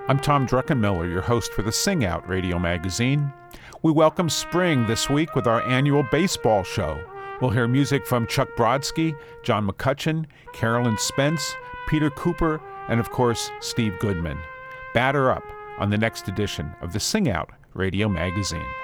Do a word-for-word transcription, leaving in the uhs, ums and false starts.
I'm Tom Druckenmiller, your host for the Sing Out radio magazine. We welcome spring this week with our annual baseball show. We'll hear music from Chuck Brodsky, John McCutcheon, Carolyn Spence, Peter Cooper, and of course, Steve Goodman. Batter up on the next edition of the Sing Out radio magazine.